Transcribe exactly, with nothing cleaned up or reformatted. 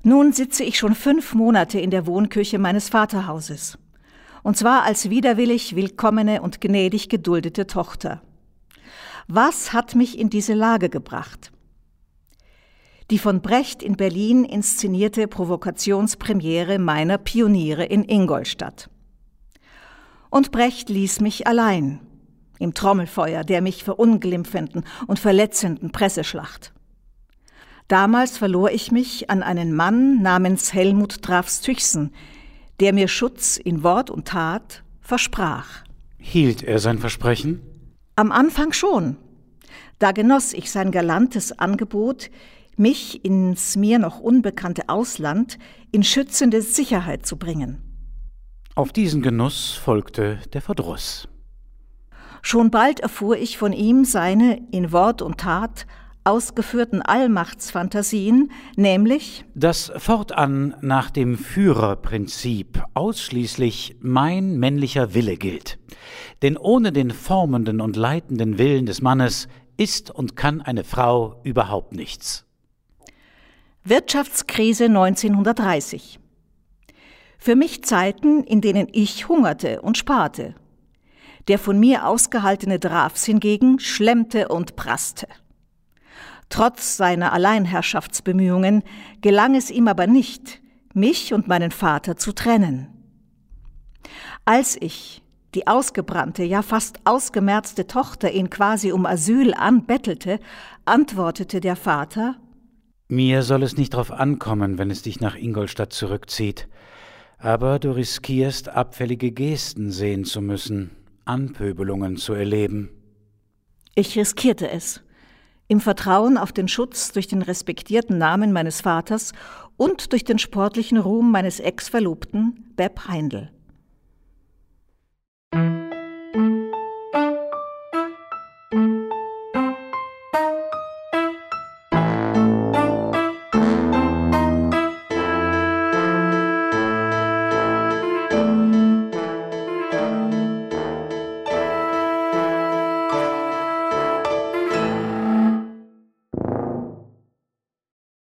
Nun sitze ich schon fünf Monate in der Wohnküche meines Vaterhauses, und zwar als widerwillig willkommene und gnädig geduldete Tochter. Was hat mich in diese Lage gebracht? Die von Brecht in Berlin inszenierte Provokationspremiere meiner Pioniere in Ingolstadt. Und Brecht ließ mich allein im Trommelfeuer der mich verunglimpfenden und verletzenden Presseschlacht. Damals verlor ich mich an einen Mann namens Helmut Dravs-Tüchsen, der mir Schutz in Wort und Tat versprach. Hielt er sein Versprechen? Am Anfang schon. Da genoss ich sein galantes Angebot, mich ins mir noch unbekannte Ausland in schützende Sicherheit zu bringen. Auf diesen Genuss folgte der Verdruss. Schon bald erfuhr ich von ihm seine in Wort und Tat ausgeführten Allmachtsfantasien, nämlich, dass fortan nach dem Führerprinzip ausschließlich mein männlicher Wille gilt. Denn ohne den formenden und leitenden Willen des Mannes ist und kann eine Frau überhaupt nichts. Wirtschaftskrise neunzehnhundertdreißig. Für mich Zeiten, in denen ich hungerte und sparte. Der von mir ausgehaltene Dravs hingegen schlemmte und prasste. Trotz seiner Alleinherrschaftsbemühungen gelang es ihm aber nicht, mich und meinen Vater zu trennen. Als ich, die ausgebrannte, ja fast ausgemerzte Tochter, ihn quasi um Asyl anbettelte, antwortete der Vater: Mir soll es nicht drauf ankommen, wenn es dich nach Ingolstadt zurückzieht. Aber du riskierst, abfällige Gesten sehen zu müssen, Anpöbelungen zu erleben. Ich riskierte es, im Vertrauen auf den Schutz durch den respektierten Namen meines Vaters und durch den sportlichen Ruhm meines Ex-Verlobten, Beb Heindl.